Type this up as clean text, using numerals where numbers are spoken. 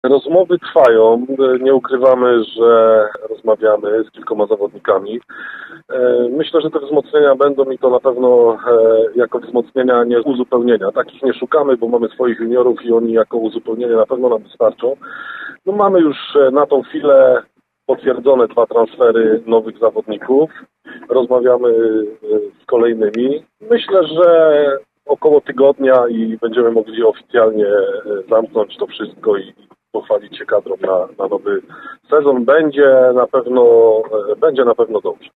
Rozmowy trwają. Nie ukrywamy, że rozmawiamy z kilkoma zawodnikami. Myślę, że te wzmocnienia będą i to na pewno jako wzmocnienia, a nie uzupełnienia. Takich nie szukamy, bo mamy swoich juniorów i oni jako uzupełnienie na pewno nam wystarczą. No, mamy już na tą chwilę potwierdzone 2 transfery nowych zawodników. Rozmawiamy z kolejnymi. Myślę, że około tygodnia i będziemy mogli oficjalnie zamknąć to wszystko i pochwalić się kadrą na nowy sezon. Będzie na pewno dobrze.